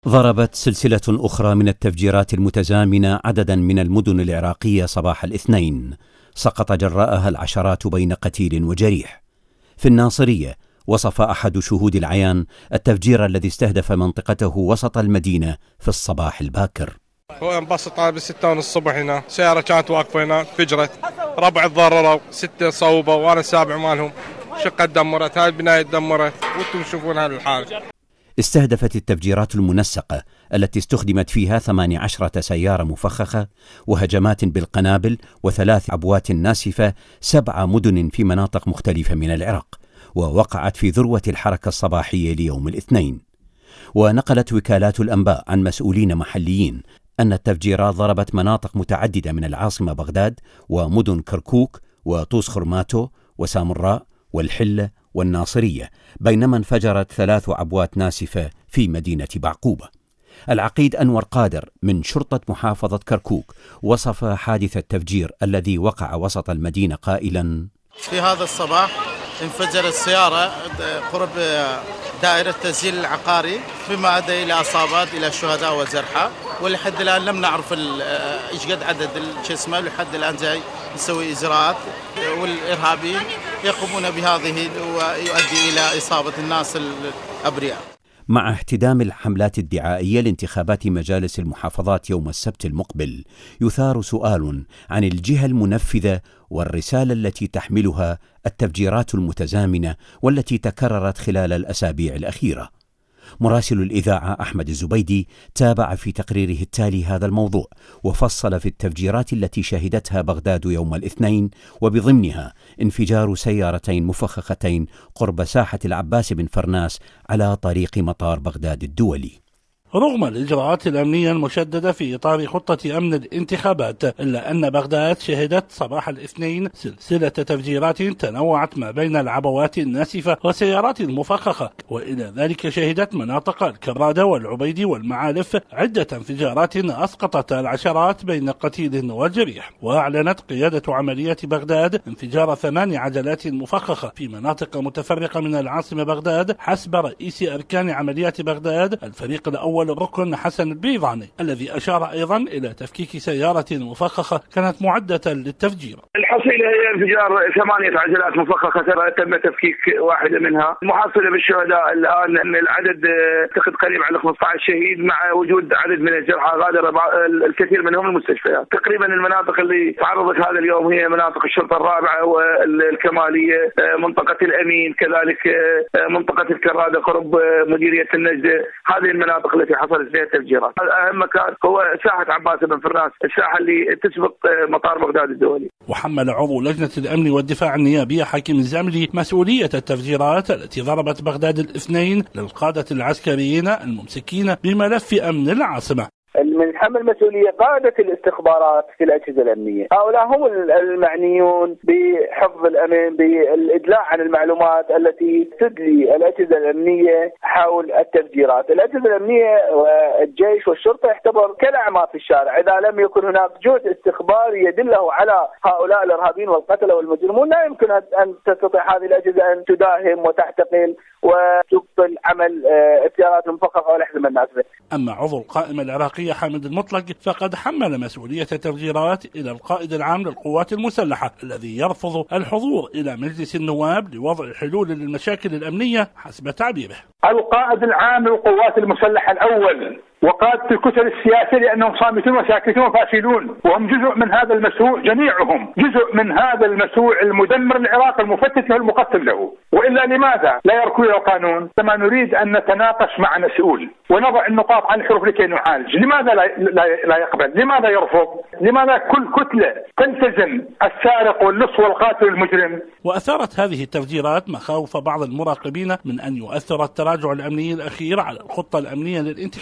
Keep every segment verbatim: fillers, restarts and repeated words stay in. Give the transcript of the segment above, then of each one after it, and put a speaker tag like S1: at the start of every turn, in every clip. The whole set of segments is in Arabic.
S1: ضربت سلسلة أخرى من التفجيرات المتزامنة عددا من المدن العراقية صباح الاثنين، سقط جراءها العشرات بين قتيل وجريح. في الناصرية وصف أحد شهود العيان التفجير الذي استهدف منطقته وسط المدينة في الصباح الباكر.
S2: هو انبسط بالستة ونص الصبح هنا، سيارة كانت واقفة هنا فجرت، ربع تضرروا، ستة صوبوا وأنا السابع مالهم، شقة دمرت، هاي البناية دمرت وانتم تشوفون هذا الحال.
S1: استهدفت التفجيرات المنسقة التي استخدمت فيها ثمانية عشرة سيارة مفخخة وهجمات بالقنابل وثلاث عبوات ناسفة سبع مدن في مناطق مختلفة من العراق، ووقعت في ذروة الحركة الصباحية ليوم الاثنين. ونقلت وكالات الأنباء عن مسؤولين محليين أن التفجيرات ضربت مناطق متعددة من العاصمة بغداد ومدن كركوك وطوس خرماتو وسامراء والحلة والناصرية، بينما انفجرت ثلاث عبوات ناسفة في مدينة بعقوبة. العقيد أنور قادر من شرطة محافظة كركوك وصف حادث التفجير الذي وقع وسط المدينة قائلا:
S3: في هذا الصباح انفجرت سيارة قرب دائرة تسجيل العقاري، بما أدى إلى إصابات إلى شهداء وجرحى، ولحد الآن لم نعرف إيش قد عدد الجسمة، لحد الآن جاي نسوي إجراءات، والإرهابيين يقومون بهذه ويؤدي إلى إصابة الناس الأبرياء.
S1: مع احتدام الحملات الدعائية لانتخابات مجالس المحافظات يوم السبت المقبل، يثار سؤال عن الجهة المنفذة والرسالة التي تحملها التفجيرات المتزامنة والتي تكررت خلال الأسابيع الأخيرة. مراسل الإذاعة أحمد الزبيدي تابع في تقريره التالي هذا الموضوع، وفصل في التفجيرات التي شهدتها بغداد يوم الاثنين، وبضمنها انفجار سيارتين مفخختين قرب ساحة العباس بن فرناس على طريق مطار بغداد الدولي.
S4: رغم الإجراءات الأمنية المشددة في إطار خطة أمن الانتخابات، إلا أن بغداد شهدت صباح الاثنين سلسلة تفجيرات تنوعت ما بين العبوات الناسفة وسيارات مفخخة، وإلى ذلك شهدت مناطق الكرادة والعبيدي والمعالف عدة انفجارات أسقطت العشرات بين قتيل وجريح. وأعلنت قيادة عمليات بغداد انفجار ثمان عجلات مفخخة في مناطق متفرقة من العاصمة بغداد، حسب رئيس أركان عمليات بغداد الفريق الأول الركن حسن البيضاني، الذي أشار أيضا إلى تفكيك سيارة مفخخة كانت معدة للتفجير.
S5: الحصيلة هي انفجار ثمانية عجلات مفخخة تم تفكيك واحدة منها، محصلة بالشهداء الآن أن العدد اعتقد قريب على خمسة عشر شهيد، مع وجود عدد من الجرحى غادر الكثير منهم المستشفيات. تقريبا المناطق اللي تعرضت هذا اليوم هي مناطق الشرطة الرابعة والكمالية، منطقة الأمين، كذلك منطقة الكرادة قرب مديرية النجدة. هذه المناطق التي حصلت فيها التفجيرات. أهم مكان هو ساحة عباس بن فرناس، الساحة اللي تسبق مطار بغداد الدولي.
S4: وحمل عضو لجنة الأمن والدفاع النيابية حكيم الزاملي مسؤولية التفجيرات التي ضربت بغداد الاثنين للقادة العسكريين الممسكين بملف أمن العاصمة.
S6: من حمل مسؤولية قادة الاستخبارات في الأجهزة الأمنية، هؤلاء هم المعنيون بحفظ الأمن، بالإدلاء عن المعلومات التي تدلي الأجهزة الأمنية حول التفجيرات. الأجهزة الأمنية والجيش والشرطة يعتبر كالأعمى في الشارع، إذا لم يكن هناك جهد استخباري يدله على هؤلاء الإرهابيين والقتلة والمجرمون، لا يمكن أن تستطيع هذه الأجهزة أن تداهم وتعتقل وتبطل عمل السيارات المفخخة والأحزمة الناسفة.
S4: أما عضو القائمة العراقية حامد المطلق فقد حمل مسؤولية التفجيرات إلى القائد العام للقوات المسلحة، الذي يرفض الحضور إلى مجلس النواب لوضع حلول للمشاكل الأمنية حسب تعبيره.
S7: القائد العام للقوات المسلحة الأول وقادة الكتل السياسية لأنهم صامتون وساكتون وفاشلون، وهم جزء من هذا المشروع، جميعهم جزء من هذا المشروع المدمر العراق المفتت له المقتل له. وإلا لماذا لا يركون إلى القانون؟ كما نريد أن نتناقش مع مسؤول ونضع النقاط على الحروف لكي نعالج. لماذا لا, لا, لا يقبل؟ لماذا يرفض؟ لماذا كل كتلة تلتزم السارق واللص والقاتل والمجرم؟
S4: وأثارت هذه التفجيرات مخاوف بعض المراقبين من أن يؤثر التراجع الأمني الأخير على الخطة الأمنية للانتخابات،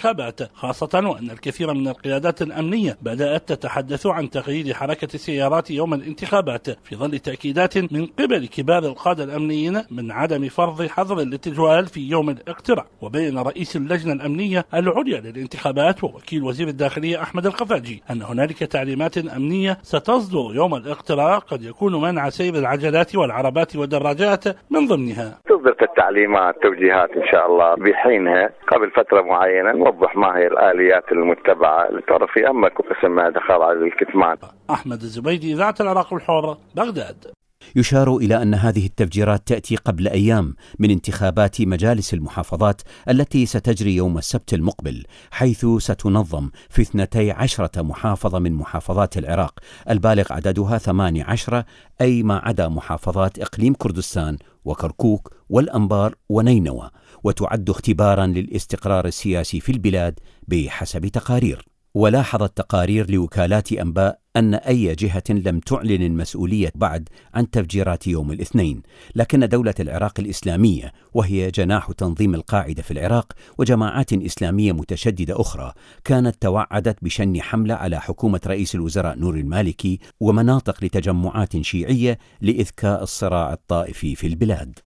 S4: خاصة وأن الكثير من القيادات الأمنية بدأت تتحدث عن تغيير حركة السيارات يوم الانتخابات في ظل تأكيدات من قبل كبار القادة الأمنيين من عدم فرض حظر الاتجوال في يوم الاقتراع. وبين رئيس اللجنة الأمنية العليا للانتخابات ووكيل وزير الداخلية أحمد القفاجي أن هنالك تعليمات أمنية ستصدر يوم الاقتراع قد يكون منع سير العجلات والعربات والدراجات من ضمنها.
S8: تصدر التعليمات توجيهات إن شاء الله بحينها قبل فترة معينة نوضح ما هي الآليات المتبعة لتعرفي أما قسم ما دخل على الكتمان.
S4: أحمد الزبيدي، إذاعة العراق الحر، بغداد.
S1: يشار إلى أن هذه التفجيرات تأتي قبل أيام من انتخابات مجالس المحافظات التي ستجري يوم السبت المقبل، حيث ستنظم في اثنتي عشرة محافظة من محافظات العراق البالغ عددها ثمانية عشر، أي ما عدا محافظات إقليم كردستان وكركوك والأنبار ونينوى، وتعد اختبارا للاستقرار السياسي في البلاد بحسب تقارير. ولاحظت تقارير لوكالات أنباء أن أي جهة لم تعلن المسؤولية بعد عن تفجيرات يوم الاثنين، لكن دولة العراق الإسلامية وهي جناح تنظيم القاعدة في العراق وجماعات إسلامية متشددة أخرى كانت توعدت بشن حملة على حكومة رئيس الوزراء نور المالكي ومناطق لتجمعات شيعية لإذكاء الصراع الطائفي في البلاد.